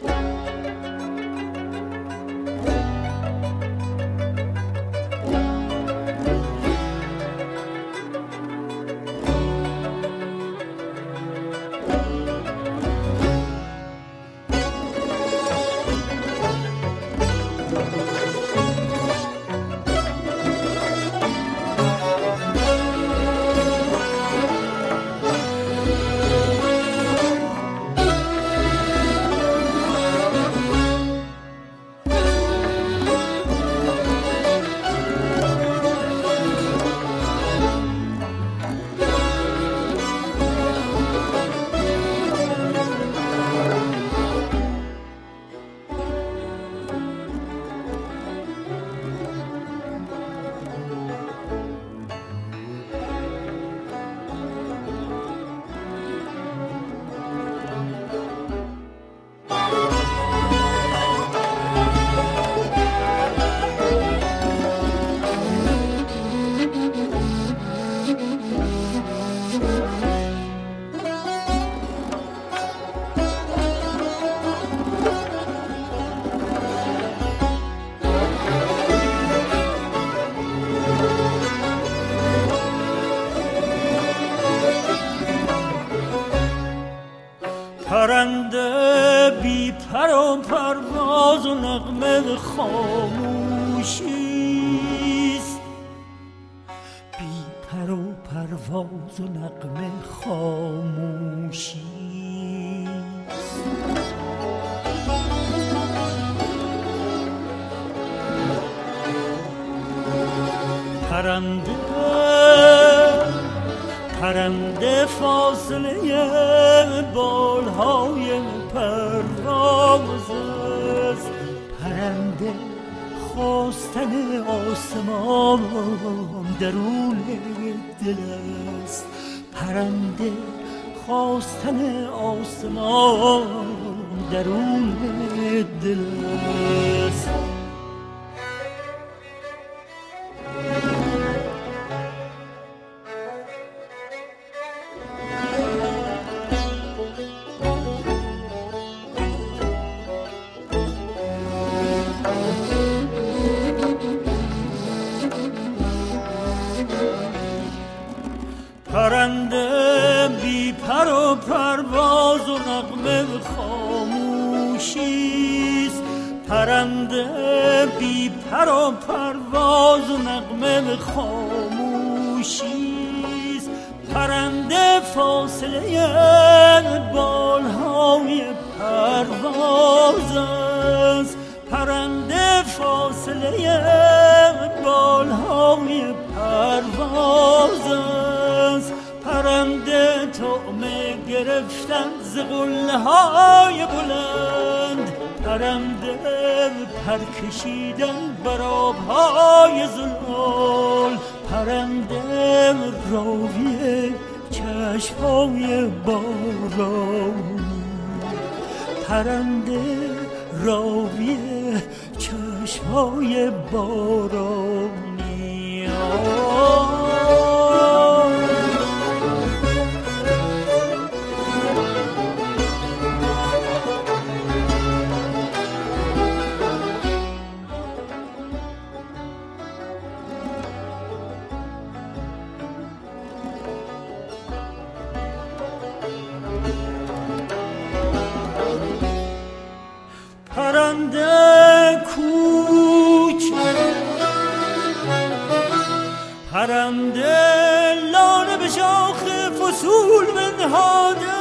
پرنده بی پر و پرواز و نغمه خاموشیست، بی پر و پرواز و نغمه خاموشیست. پرنده فاصله بالهای پرواز است، پرنده خواستن آسمان درون دل است، پرنده خواستن آسمان درون دل است. پرنده بی پر و پرواز و نغمه خاموشیست، پرنده بی پر و پرواز و نغمه خاموشیست. پرنده فاصله بالهای پرواز است، پرنده فاصله بالهای پرواز است، پرنده طعمه گرفتن ز قله‌های بلند، پرنده پر کشیدن بر آب‌های زلال، پرنده راوی چشم‌های بارانی، پرنده راوی چشم‌های بارانی. پرنده کوچ، پرنده لانه به شاخ فصول بنهادن،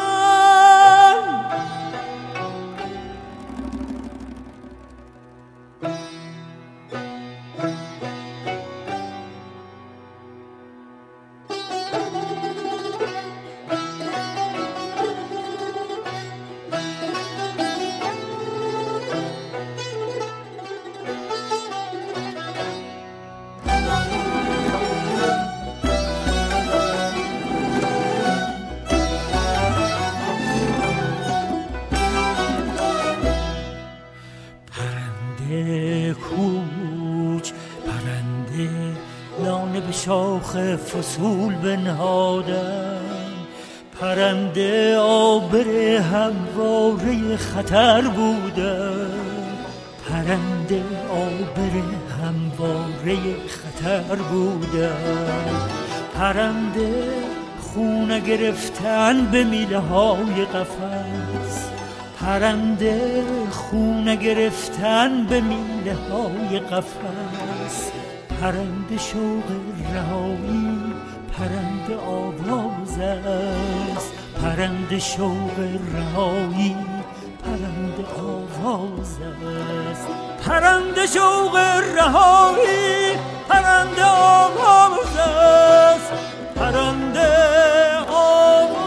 کوچ، پرنده لانه به شاخ فصول بنهادن، پرنده آبر همواره خطر بودم، پرنده آبر همواره خطر بودم، پرنده خونه گرفتن به میله های قفس، پرنده خونه گرفتن به میله های قفس، پرنده شوق رهایی پرنده آواز است، پرنده شوق رهایی پرنده آواز است، پرنده شوق رهایی پرنده آواز است، پرنده آواز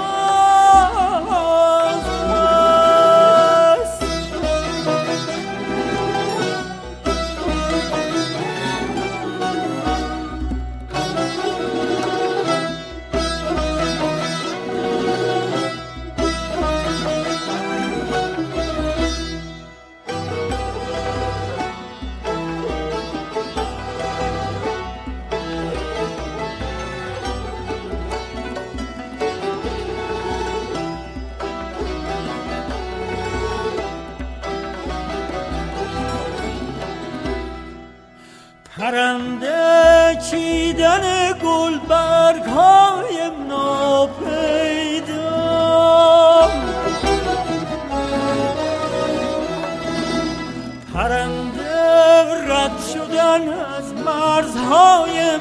است. پرنده چیدن گلبرگ های ناپیدا، پرنده رد شدن از مرزهای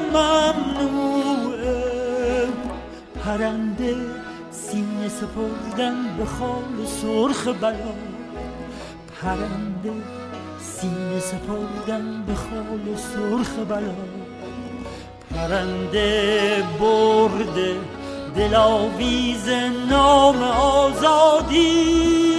ممنوعه، پرنده سینه سپردن به خال سرخ بلا، پرنده سینه سپردن به خال سرخ بلا، پرنده برده دلاویز نام آزادی،